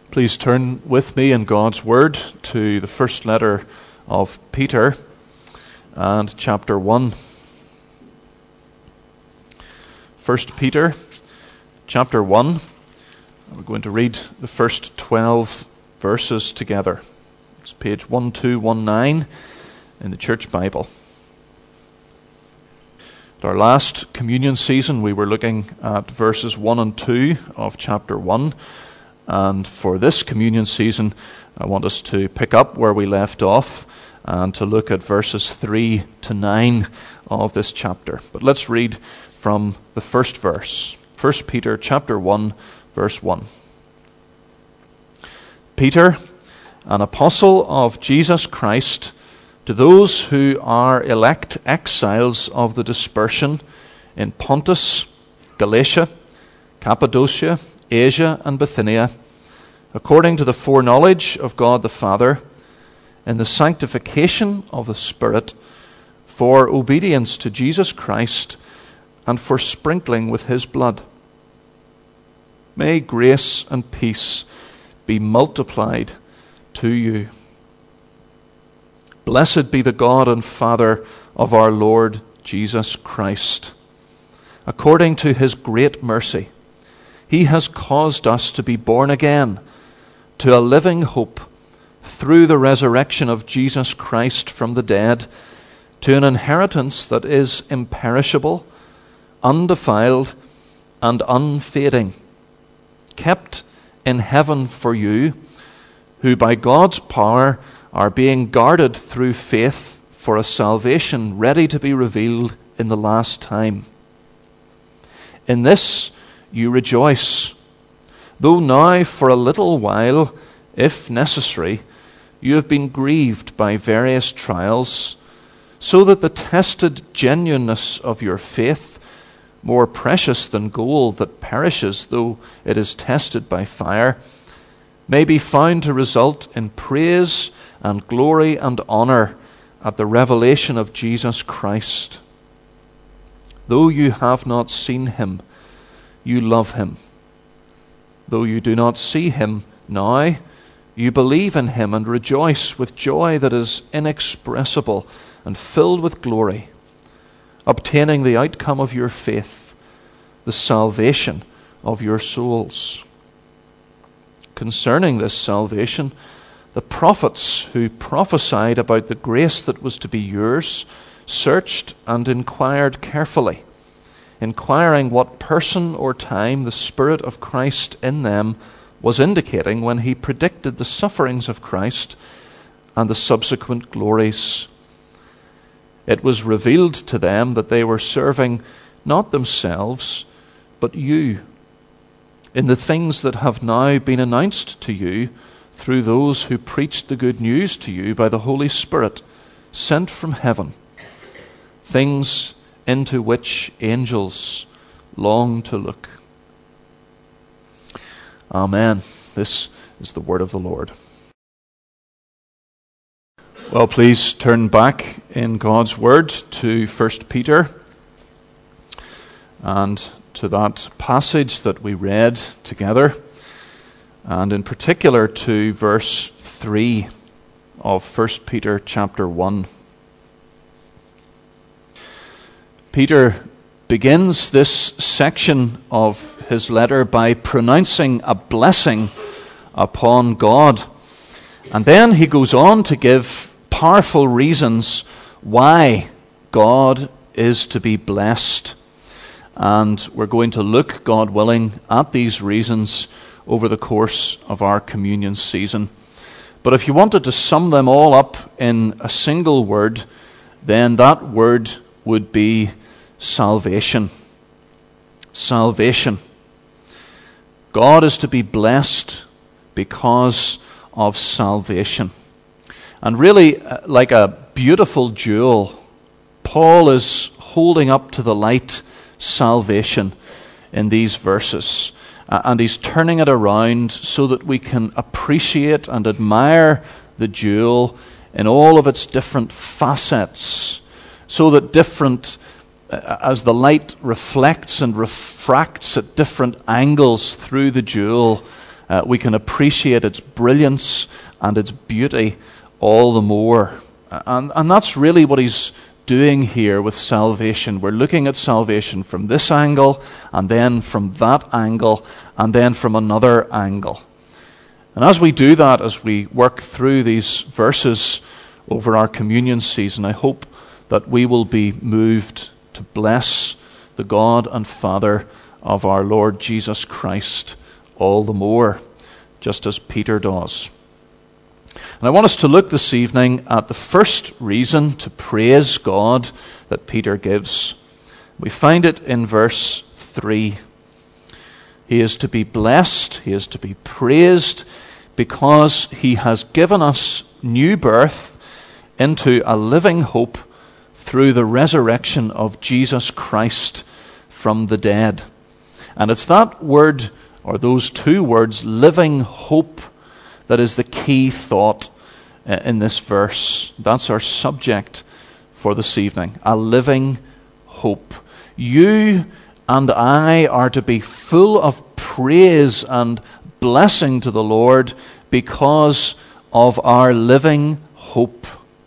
Please turn with me in God's Word to the first letter of Peter and chapter 1. 1 Peter chapter 1. We're going to read the first 12 verses together. It's page 1219 in the Church Bible. At our last communion season, we were looking at verses 1 and 2 of chapter 1. And for this communion season, I want us to pick up where we left off and to look at verses 3 to 9 of this chapter. But let's read from the first verse. 1 Peter chapter 1, verse 1. Peter, an apostle of Jesus Christ, to those who are elect exiles of the dispersion in Pontus, Galatia, Cappadocia, Asia and Bithynia, according to the foreknowledge of God the Father, in the sanctification of the Spirit, for obedience to Jesus Christ, and for sprinkling with his blood. May grace and peace be multiplied to you. Blessed be the God and Father of our Lord Jesus Christ. According to his great mercy, he has caused us to be born again to a living hope through the resurrection of Jesus Christ from the dead, to an inheritance that is imperishable, undefiled, and unfading, kept in heaven for you, who by God's power are being guarded through faith for a salvation ready to be revealed in the last time. In this you rejoice, though now for a little while, if necessary, you have been grieved by various trials, so that the tested genuineness of your faith, more precious than gold that perishes though it is tested by fire, may be found to result in praise and glory and honor at the revelation of Jesus Christ. Though you have not seen him, you love him. Though you do not see him now, you believe in him and rejoice with joy that is inexpressible and filled with glory, obtaining the outcome of your faith, the salvation of your souls. Concerning this salvation, the prophets who prophesied about the grace that was to be yours searched and inquired carefully, inquiring what person or time the Spirit of Christ in them was indicating when he predicted the sufferings of Christ and the subsequent glories. It was revealed to them that they were serving not themselves, but you, in the things that have now been announced to you through those who preached the good news to you by the Holy Spirit sent from heaven, things into which angels long to look. Amen. This is the word of the Lord. Well, please turn back in God's word to 1 Peter and to that passage that we read together, and in particular to verse 3 of 1 Peter chapter 1. Peter begins this section of his letter by pronouncing a blessing upon God. And then he goes on to give powerful reasons why God is to be blessed. And we're going to look, God willing, at these reasons over the course of our communion season. But if you wanted to sum them all up in a single word, then that word would be salvation. Salvation. God is to be blessed because of salvation. And really, like a beautiful jewel, Paul is holding up to the light salvation in these verses. And he's turning it around so that we can appreciate and admire the jewel in all of its different facets, so that as the light reflects and refracts at different angles through the jewel, we can appreciate its brilliance and its beauty all the more. And that's really what he's doing here with salvation. We're looking at salvation from this angle, and then from that angle, and then from another angle. And as we do that, as we work through these verses over our communion season, I hope that we will be moved to bless the God and Father of our Lord Jesus Christ all the more, just as Peter does. And I want us to look this evening at the first reason to praise God that Peter gives. We find it in verse 3. He is to be blessed, he is to be praised, because he has given us new birth into a living hope through the resurrection of Jesus Christ from the dead. And it's that word, or those two words, living hope, that is the key thought in this verse. That's our subject for this evening. A living hope. You and I are to be full of praise and blessing to the Lord because of our living hope.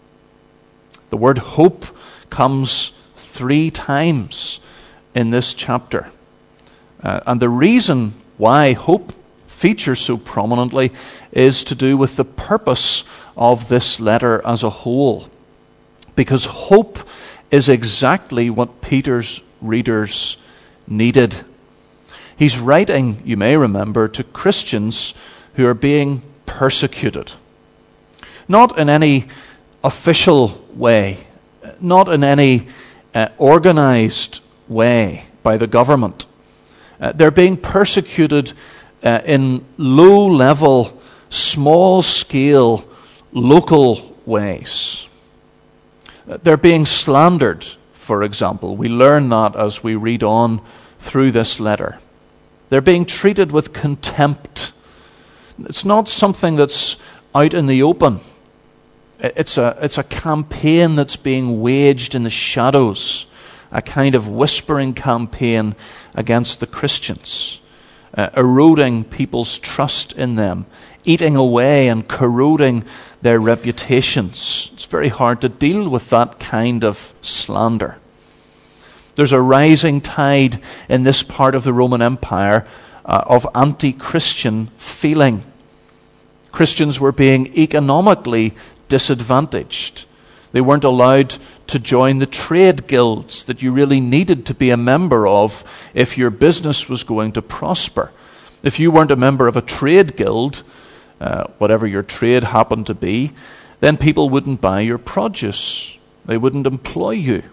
The word hope comes 3 times in this chapter. And the reason why hope features so prominently is to do with the purpose of this letter as a whole. Because hope is exactly what Peter's readers needed. He's writing, you may remember, to Christians who are being persecuted. Not in any official way, not in any organized way by the government. They're being persecuted in low-level, small-scale, local ways. They're being slandered, for example. We learn that as we read on through this letter. They're being treated with contempt. It's not something that's out in the open. It's a campaign that's being waged in the shadows, a kind of whispering campaign against the Christians, eroding people's trust in them, eating away and corroding their reputations. It's very hard to deal with that kind of slander. There's a rising tide in this part of the Roman Empire of anti-Christian feeling. Christians were being economically disadvantaged. They weren't allowed to join the trade guilds that you really needed to be a member of if your business was going to prosper. If you weren't a member of a trade guild, whatever your trade happened to be, then people wouldn't buy your produce. They wouldn't employ you.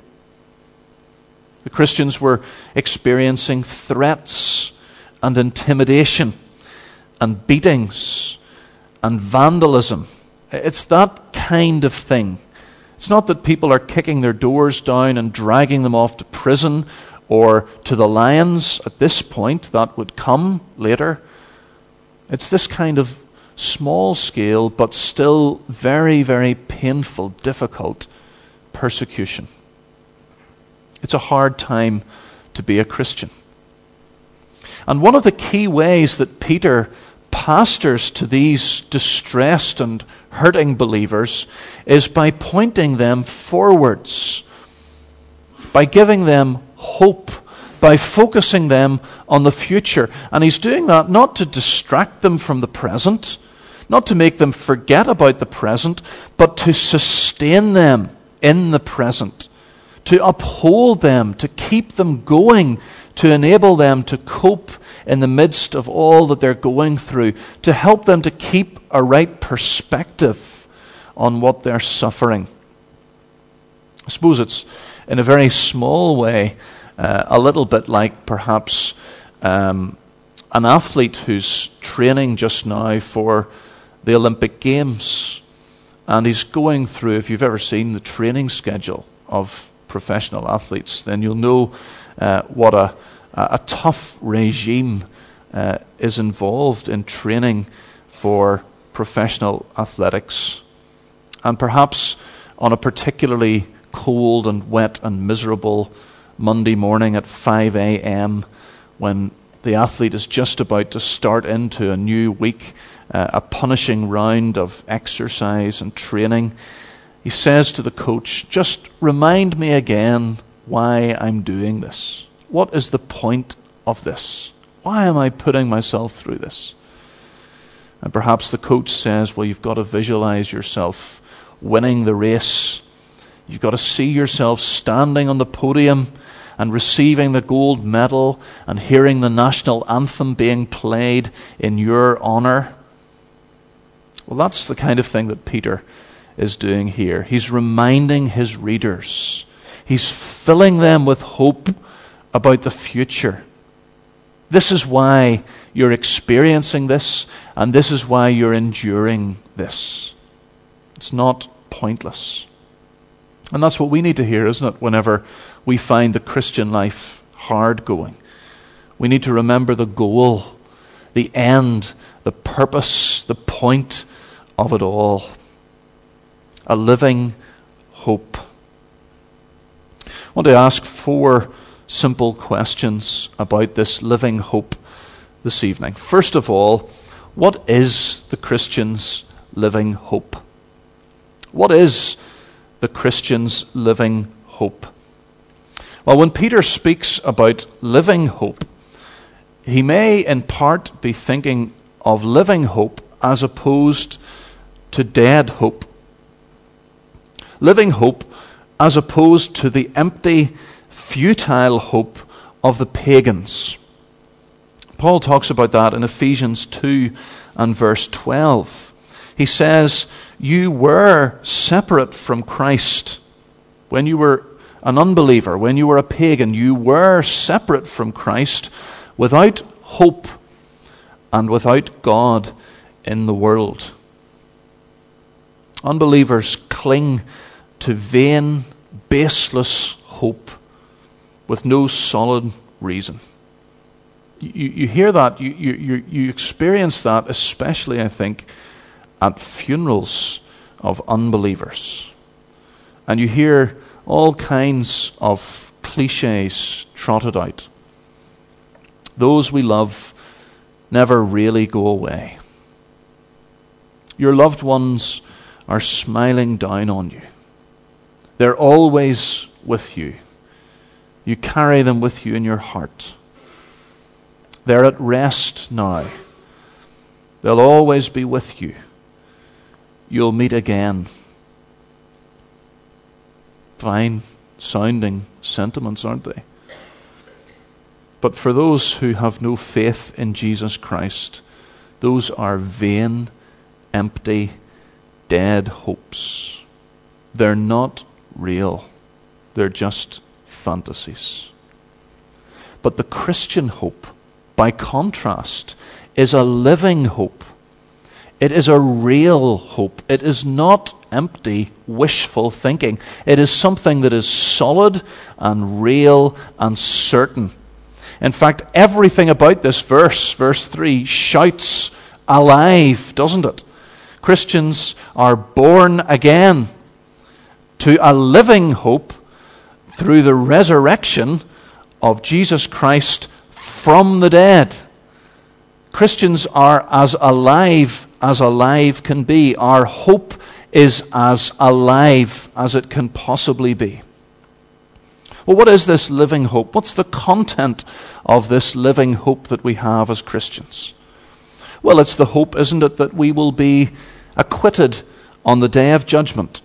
The Christians were experiencing threats and intimidation and beatings and vandalism. It's that kind of thing. It's not that people are kicking their doors down and dragging them off to prison or to the lions at this point. That would come later. It's this kind of small scale but still very, very painful, difficult persecution. It's a hard time to be a Christian. And one of the key ways that Peter pastors to these distressed and hurting believers is by pointing them forwards, by giving them hope, by focusing them on the future. And he's doing that not to distract them from the present, not to make them forget about the present, but to sustain them in the present, to uphold them, to keep them going, to enable them to cope in the midst of all that they're going through, to help them to keep a right perspective on what they're suffering. I suppose it's, in a very small way, a little bit like perhaps an athlete who's training just now for the Olympic Games. And he's going through, if you've ever seen the training schedule of professional athletes, then you'll know what a tough regime is involved in training for professional athletics. And perhaps on a particularly cold and wet and miserable Monday morning at 5 a.m. when The athlete is just about to start into a new week, a punishing round of exercise and training. He says to the coach, just remind me again why I'm doing this. What is the point of this? Why am I putting myself through this? And perhaps the coach says, well, you've got to visualize yourself winning the race. You've got to see yourself standing on the podium and receiving the gold medal and hearing the national anthem being played in your honor. Well, that's the kind of thing that Peter is doing here. He's reminding his readers. He's filling them with hope about the future. This is why you're experiencing this, and this is why you're enduring this. It's not pointless. And that's what we need to hear, isn't it, whenever we find the Christian life hard going. We need to remember the goal, the end, the purpose, the point of it all. A living hope. I want to ask 4 simple questions about this living hope this evening. First of all, what is the Christian's living hope? What is the Christian's living hope? Well, when Peter speaks about living hope, he may in part be thinking of living hope as opposed to dead hope. Living hope as opposed to the empty, futile hope of the pagans. Paul talks about that in Ephesians 2 and verse 12. He says, you were separate from Christ. When you were an unbeliever, when you were a pagan, you were separate from Christ, without hope and without God in the world. Unbelievers cling to vain, baseless hope with no solid reason. You hear that, you experience that, especially, I think, at funerals of unbelievers. And you hear all kinds of cliches trotted out. Those we love never really go away. Your loved ones are smiling down on you. They're always with you. You carry them with you in your heart. They're at rest now. They'll always be with you. You'll meet again. Fine sounding sentiments, aren't they? But for those who have no faith in Jesus Christ, those are vain, empty, dead hopes. They're not real. They're just fantasies. But the Christian hope, by contrast, is a living hope. It is a real hope. It is not empty, wishful thinking. It is something that is solid and real and certain. In fact, everything about this verse 3, shouts alive, doesn't it? Christians are born again to a living hope through the resurrection of Jesus Christ from the dead. Christians are as alive can be. Our hope is as alive as it can possibly be. Well, what is this living hope? What's the content of this living hope that we have as Christians? Well, it's the hope, isn't it, that we will be acquitted on the day of judgment.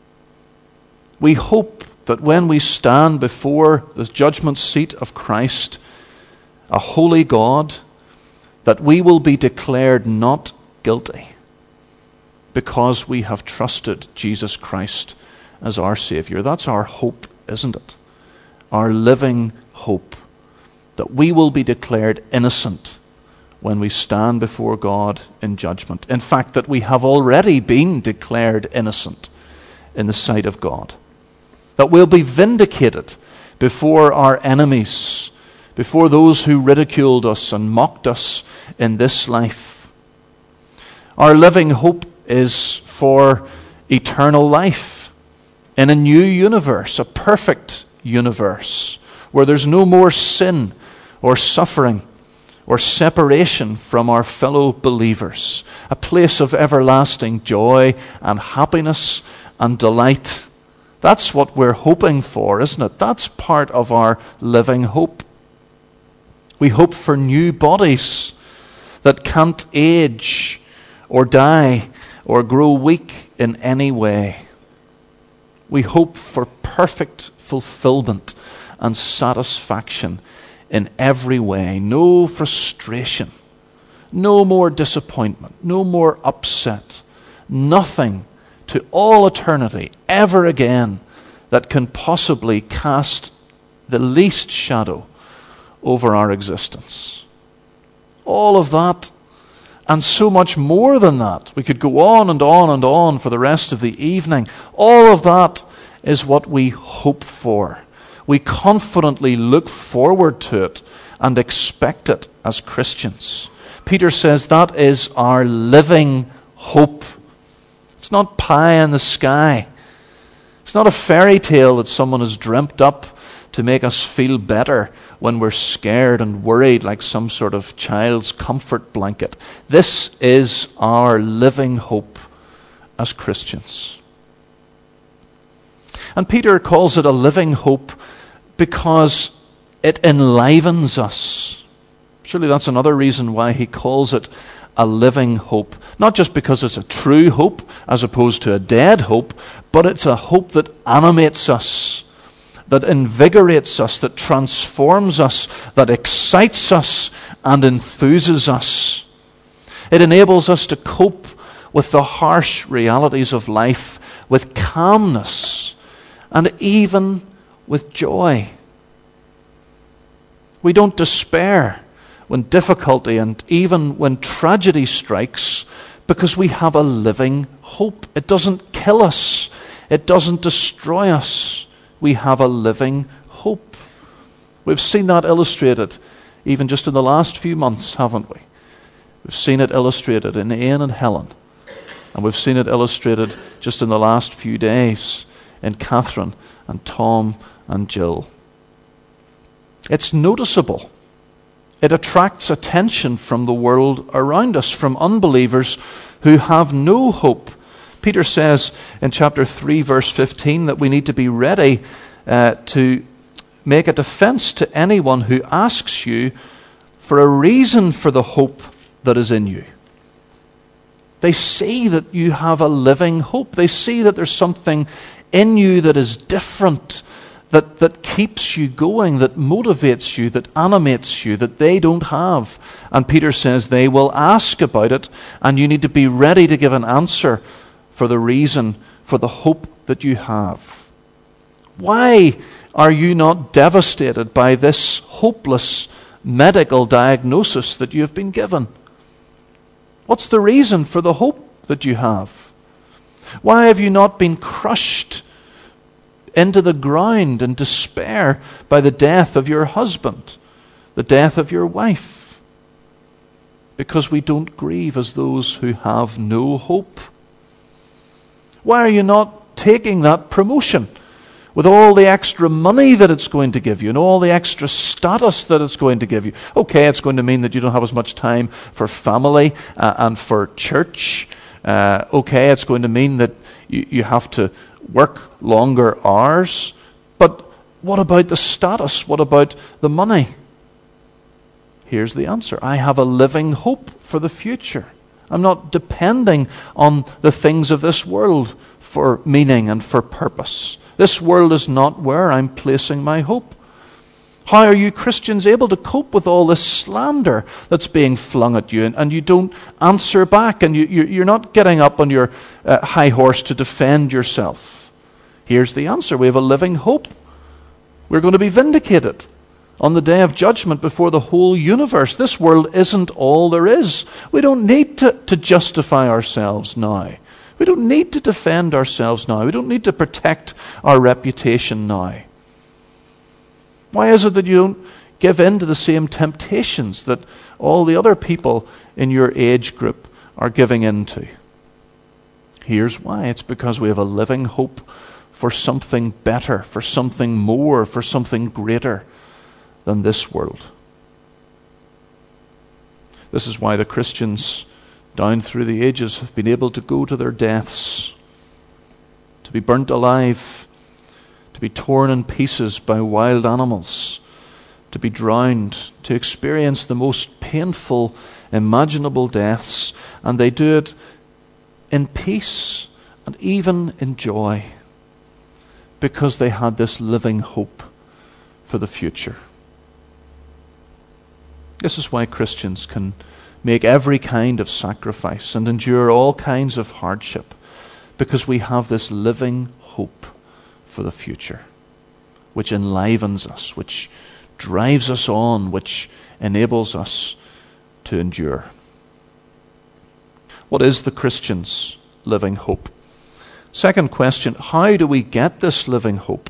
We hope that when we stand before the judgment seat of Christ, a holy God, that we will be declared not guilty because we have trusted Jesus Christ as our Savior. That's our hope, isn't it? Our living hope, that we will be declared innocent when we stand before God in judgment. In fact, that we have already been declared innocent in the sight of God. That we'll be vindicated before our enemies, before those who ridiculed us and mocked us in this life. Our living hope is for eternal life in a new universe, a perfect universe, where there's no more sin or suffering or separation from our fellow believers, a place of everlasting joy and happiness and delight. That's what we're hoping for, isn't it? That's part of our living hope. We hope for new bodies that can't age or die or grow weak in any way. We hope for perfect fulfillment and satisfaction in every way. No frustration, no more disappointment, no more upset, nothing to all eternity ever again that can possibly cast the least shadow over our existence. All of that, and so much more than that. We could go on and on and on for the rest of the evening. All of that is what we hope for. We confidently look forward to it and expect it as Christians. Peter says that is our living hope. It's not pie in the sky. It's not a fairy tale that someone has dreamt up to make us feel better when we're scared and worried like some sort of child's comfort blanket. This is our living hope as Christians. And Peter calls it a living hope because it enlivens us. Surely that's another reason why he calls it a living hope. Not just because it's a true hope as opposed to a dead hope, but it's a hope that animates us, that invigorates us, that transforms us, that excites us and enthuses us. It enables us to cope with the harsh realities of life with calmness and even with joy. We don't despair when difficulty and even when tragedy strikes because we have a living hope. It doesn't kill us. It doesn't destroy us. We have a living hope. We've seen that illustrated even just in the last few months, haven't we? We've seen it illustrated in Ian and Helen. And we've seen it illustrated just in the last few days in Catherine and Tom and Jill. It's noticeable. It attracts attention from the world around us, from unbelievers who have no hope. Peter says in chapter 3, verse 15, that we need to be ready to make a defense to anyone who asks you for a reason for the hope that is in you. They see that you have a living hope. They see that there's something in you that is different, that keeps you going, that motivates you, that animates you, that they don't have. And Peter says they will ask about it, and you need to be ready to give an answer for the reason, for the hope that you have. Why are you not devastated by this hopeless medical diagnosis that you have been given? What's the reason for the hope that you have? Why have you not been crushed into the ground in despair by the death of your husband, the death of your wife? Because we don't grieve as those who have no hope. Why are you not taking that promotion with all the extra money that it's going to give you and all the extra status that it's going to give you? Okay, it's going to mean that you don't have as much time for family and for church. Okay, it's going to mean that you have to work longer hours. But what about the status? What about the money? Here's the answer. I have a living hope for the future. I'm not depending on the things of this world for meaning and for purpose. This world is not where I'm placing my hope. How are you Christians able to cope with all this slander that's being flung at you and you don't answer back and you're not getting up on your high horse to defend yourself? Here's the answer. We have a living hope. We're going to be vindicated on the day of judgment before the whole universe. This world isn't all there is. We don't need to justify ourselves now. We don't need to defend ourselves now. We don't need to protect our reputation now. Why is it that you don't give in to the same temptations that all the other people in your age group are giving into? Here's why. It's because we have a living hope for something better, for something more, for something greater than this world. This is why the Christians down through the ages have been able to go to their deaths, to be burnt alive, to be torn in pieces by wild animals, to be drowned, to experience the most painful imaginable deaths, and they do it in peace and even in joy, because they had this living hope for the future. This is why Christians can make every kind of sacrifice and endure all kinds of hardship, because we have this living hope for the future, which enlivens us, which drives us on, which enables us to endure. What is the Christian's living hope? Second question, how do we get this living hope?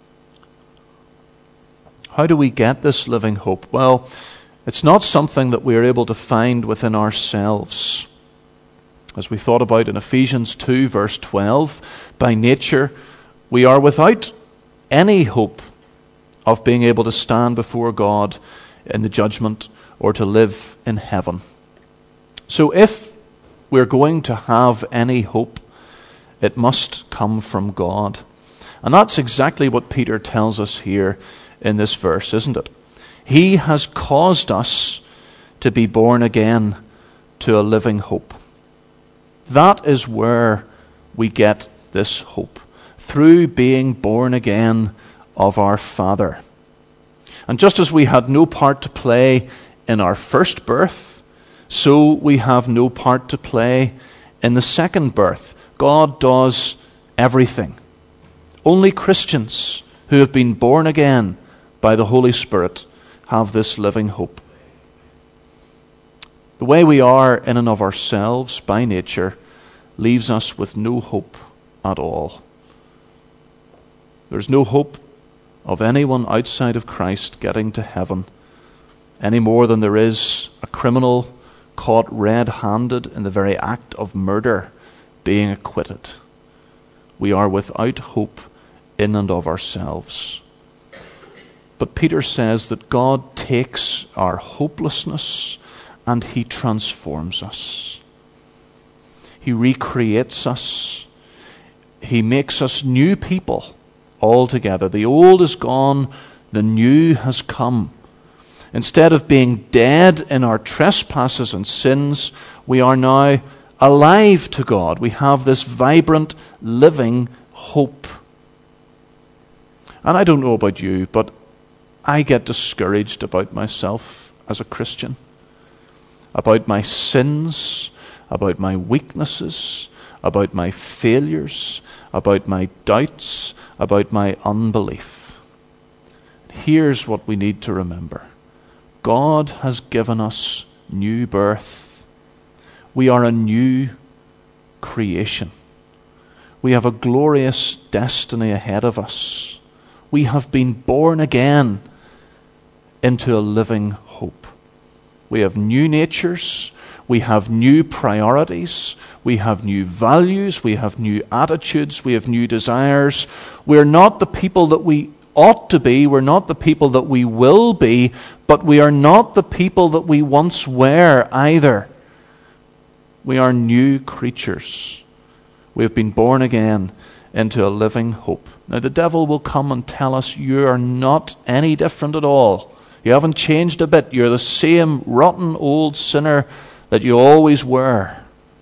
How do we get this living hope? Well, it's not something that we are able to find within ourselves. As we thought about in Ephesians 2 verse 12, by nature we are without any hope of being able to stand before God in the judgment or to live in heaven. So if we're going to have any hope, it must come from God. And that's exactly what Peter tells us here in this verse, isn't it? He has caused us to be born again to a living hope. That is where we get this hope, through being born again of our Father. And just as we had no part to play in our first birth, so we have no part to play in the second birth. God does everything. Only Christians who have been born again by the Holy Spirit have this living hope. The way we are in and of ourselves by nature leaves us with no hope at all. There's no hope of anyone outside of Christ getting to heaven, any more than there is a criminal caught red-handed in the very act of murder being acquitted. We are without hope in and of ourselves. But Peter says that God takes our hopelessness and He transforms us. He recreates us. He makes us new people altogether. The old is gone, the new has come. Instead of being dead in our trespasses and sins, we are now alive to God. We have this vibrant, living hope. And I don't know about you, but I get discouraged about myself as a Christian, about my sins, about my weaknesses, about my failures, about my doubts, about my unbelief. Here's what we need to remember. God has given us new birth. We are a new creation. We have a glorious destiny ahead of us. We have been born again into a living hope. We have new natures. We have new priorities. We have new values. We have new attitudes. We have new desires. We're not the people that we ought to be. We're not the people that we will be. But we are not the people that we once were either. We are new creatures. We have been born again into a living hope. Now the devil will come and tell us you are not any different at all. You haven't changed a bit. You're the same rotten old sinner that you always were.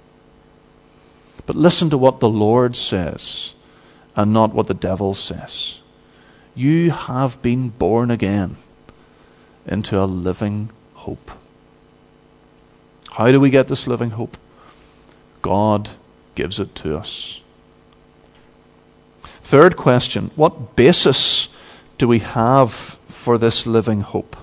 But listen to what the Lord says and not what the devil says. You have been born again into a living hope. How do we get this living hope? God gives it to us. Third question, what basis do we have for this living hope?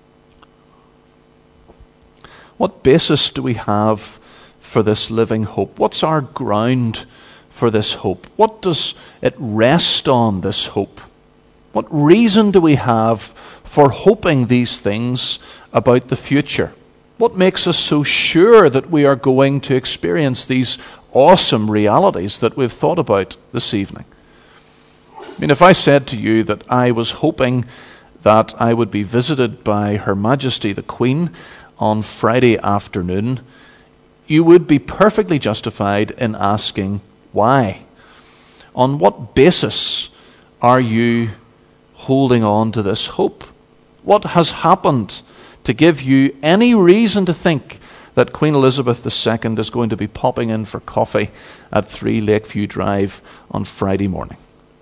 What basis do we have for this living hope? What's our ground for this hope? What does it rest on, this hope? What reason do we have for hoping these things about the future? What makes us so sure that we are going to experience these awesome realities that we've thought about this evening? I mean, if I said to you that I was hoping that I would be visited by Her Majesty the Queen on Friday afternoon, you would be perfectly justified in asking why. On what basis are you holding on to this hope? What has happened to give you any reason to think that Queen Elizabeth II is going to be popping in for coffee at 3 Lakeview Drive on Friday morning?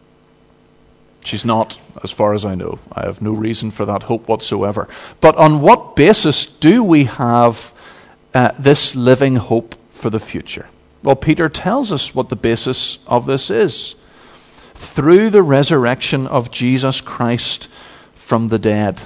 She's not, as far as I know. I have no reason for that hope whatsoever. But on what basis do we have this living hope for the future? Well, Peter tells us what the basis of this is. Through the resurrection of Jesus Christ from the dead.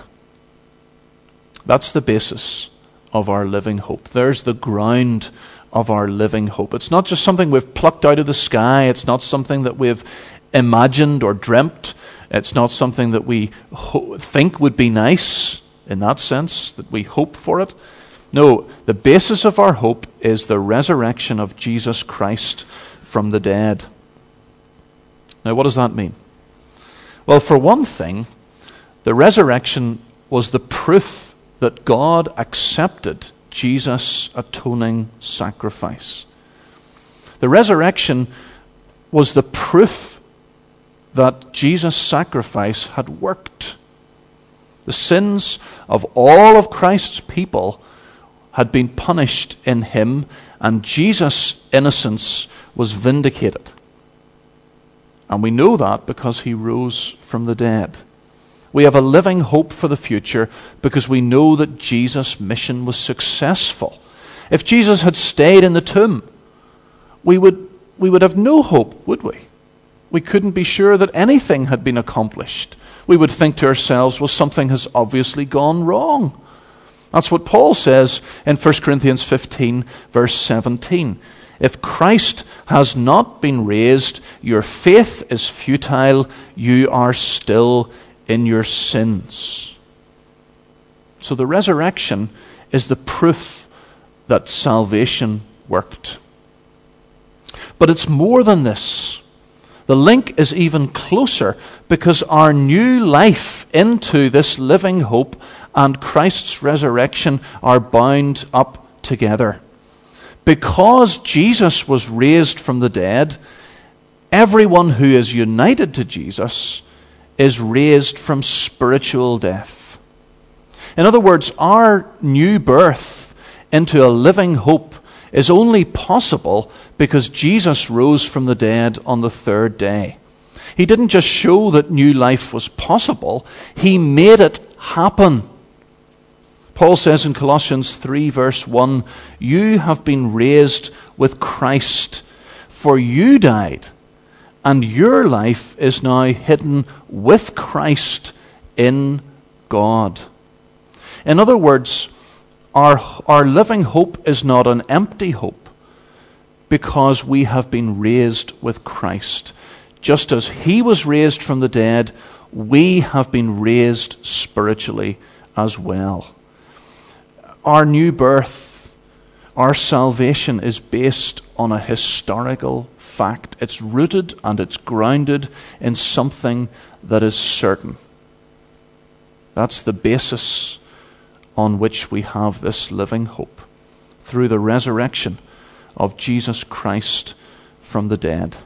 That's the basis of our living hope. There's the ground of our living hope. It's not just something we've plucked out of the sky. It's not something that we've imagined or dreamt. It's not something that we think would be nice in that sense, that we hope for it. No, the basis of our hope is the resurrection of Jesus Christ from the dead. Now, what does that mean? Well, for one thing, the resurrection was the proof that God accepted Jesus' atoning sacrifice. The resurrection was the proof that Jesus' sacrifice had worked. The sins of all of Christ's people had been punished in him, and Jesus' innocence was vindicated. And we know that because he rose from the dead. We have a living hope for the future because we know that Jesus' mission was successful. If Jesus had stayed in the tomb, we would have no hope, would we? We couldn't be sure that anything had been accomplished. We would think to ourselves, well, something has obviously gone wrong. That's what Paul says in 1 Corinthians 15, verse 17. If Christ has not been raised, your faith is futile, you are still in your sins. So the resurrection is the proof that salvation worked. But it's more than this. The link is even closer because our new life into this living hope and Christ's resurrection are bound up together. Because Jesus was raised from the dead, everyone who is united to Jesus is raised from spiritual death. In other words, our new birth into a living hope is only possible because Jesus rose from the dead on the third day. He didn't just show that new life was possible, he made it happen. Paul says in Colossians 3 verse 1, you have been raised with Christ, for you died, and your life is now hidden with Christ in God. In other words, our living hope is not an empty hope because we have been raised with Christ. Just as he was raised from the dead, we have been raised spiritually as well. Our new birth, our salvation is based on a historical fact. It's rooted and it's grounded in something that is certain. That's the basis on which we have this living hope, through the resurrection of Jesus Christ from the dead.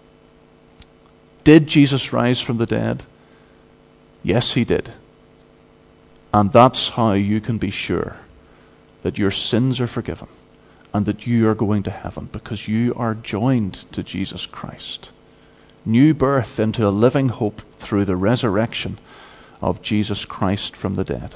Did Jesus rise from the dead? Yes, he did. And that's how you can be sure that your sins are forgiven and that you are going to heaven, because you are joined to Jesus Christ. New birth into a living hope through the resurrection of Jesus Christ from the dead.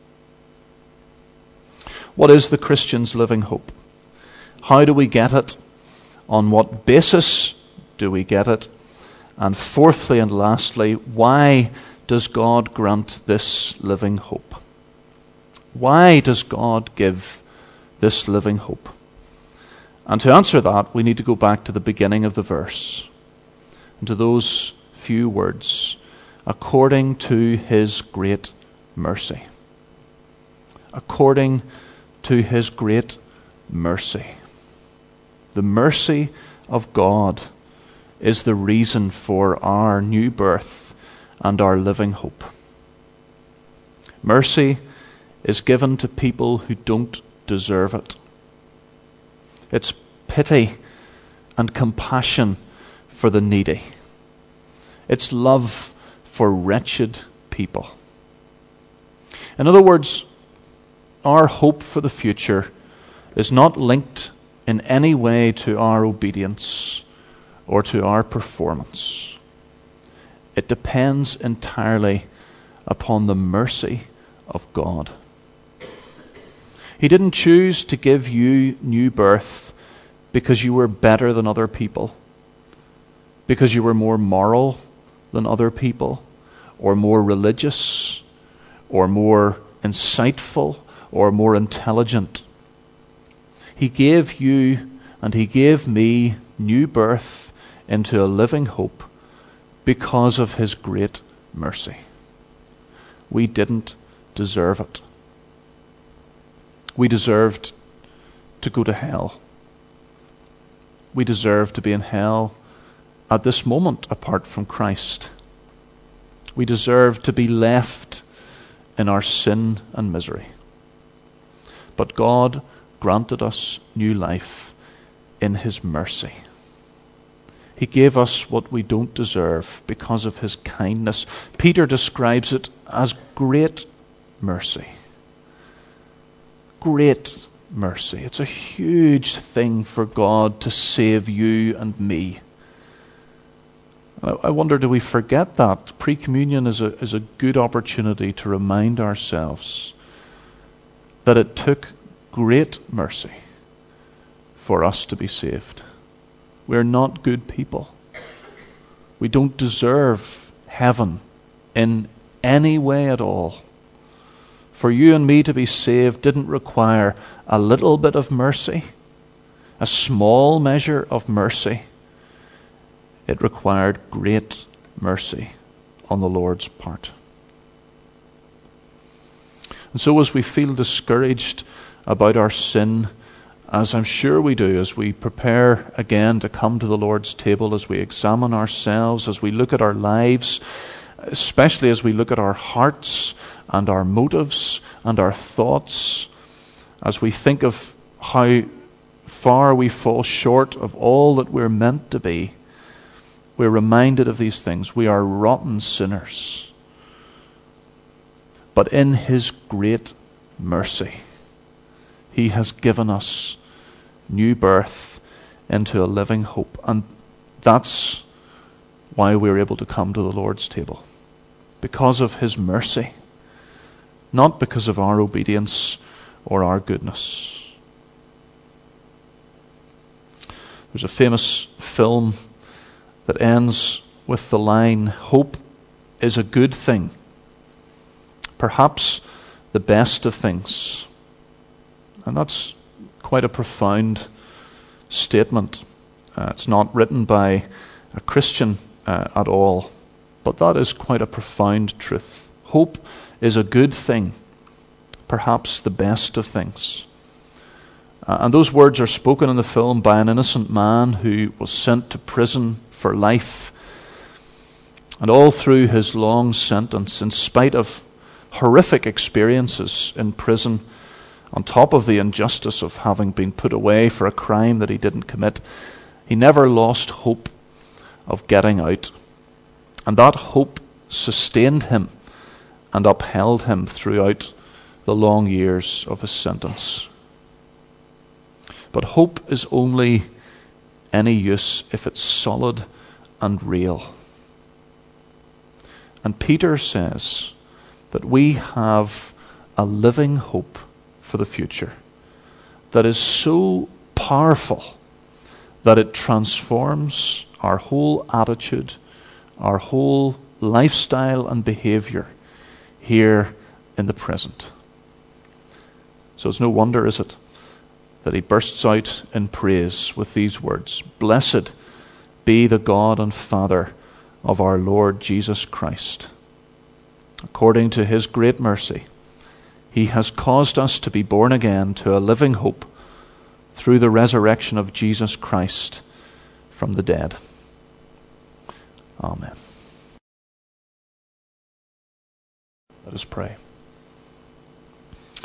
What is the Christian's living hope? How do we get it? On what basis do we get it? And fourthly and lastly, why does God grant this living hope? Why does God give this living hope? And to answer that, we need to go back to the beginning of the verse, and to those few words, according to his great mercy. According to his great mercy. The mercy of God is the reason for our new birth and our living hope. Mercy is given to people who don't deserve it. It's pity and compassion for the needy. It's love for wretched people. In other words, our hope for the future is not linked in any way to our obedience or to our performance. It depends entirely upon the mercy of God. He didn't choose to give you new birth because you were better than other people, because you were more moral than other people, or more religious, or more insightful, or more intelligent. He gave you and He gave me new birth into a living hope because of His great mercy. We didn't deserve it. We deserved to go to hell. We deserve to be in hell at this moment apart from Christ. We deserve to be left in our sin and misery. But God granted us new life in His mercy. He gave us what we don't deserve because of His kindness. Peter describes it as great mercy. Great mercy. It's a huge thing for God to save you and me. I wonder, do we forget that? Pre-communion is a good opportunity to remind ourselves that it took great mercy for us to be saved. We're not good people. We don't deserve heaven in any way at all. For you and me to be saved didn't require a little bit of mercy, a small measure of mercy. It required great mercy on the Lord's part. And so as we feel discouraged about our sin, as I'm sure we do, as we prepare again to come to the Lord's table, as we examine ourselves, as we look at our lives, especially as we look at our hearts and our motives and our thoughts, as we think of how far we fall short of all that we're meant to be, we're reminded of these things. We are rotten sinners. But in His great mercy, He has given us new birth into a living hope. And that's why we're able to come to the Lord's table. Because of His mercy. Not because of our obedience or our goodness. There's a famous film that ends with the line, "Hope is a good thing, perhaps the best of things." And that's quite a profound statement. It's not written by a Christian at all, but that is quite a profound truth. Hope is a good thing, perhaps the best of things. And those words are spoken in the film by an innocent man who was sent to prison for life. And all through his long sentence, in spite of horrific experiences in prison, on top of the injustice of having been put away for a crime that he didn't commit, he never lost hope of getting out. And that hope sustained him and upheld him throughout the long years of his sentence. But hope is only any use if it's solid and real. And Peter says that we have a living hope for the future that is so powerful that it transforms our whole attitude, our whole lifestyle and behavior here in the present. So it's no wonder, is it, that he bursts out in praise with these words, "Blessed be the God and Father of our Lord Jesus Christ. According to His great mercy, He has caused us to be born again to a living hope through the resurrection of Jesus Christ from the dead." Amen. Let us pray.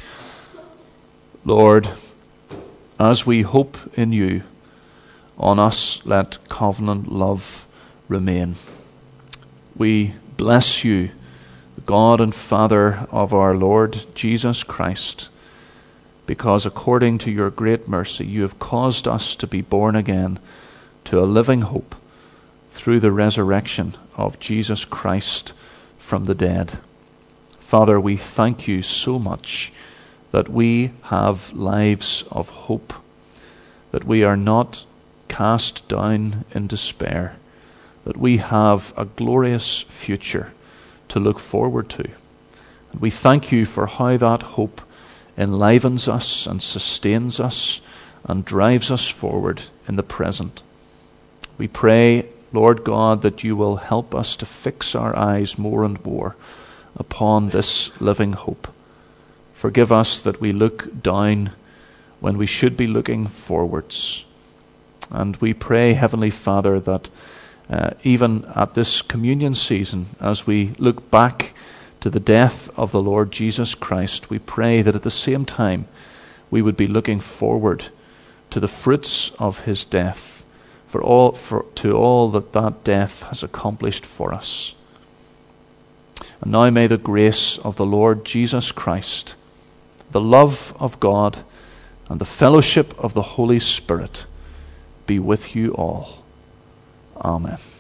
Lord, as we hope in you, on us let covenant love remain. We bless you, the God and Father of our Lord Jesus Christ, because according to your great mercy you have caused us to be born again to a living hope through the resurrection of Jesus Christ from the dead. Father, we thank you so much that we have lives of hope, that we are not cast down in despair, that we have a glorious future to look forward to. And we thank you for how that hope enlivens us and sustains us and drives us forward in the present. We pray, Lord God, that you will help us to fix our eyes more and more upon this living hope. Forgive us that we look down when we should be looking forwards. And we pray, Heavenly Father, that even at this communion season, as we look back to the death of the Lord Jesus Christ, we pray that at the same time we would be looking forward to the fruits of his death, to all that death has accomplished for us. And now may the grace of the Lord Jesus Christ, the love of God, and the fellowship of the Holy Spirit be with you all. Amen.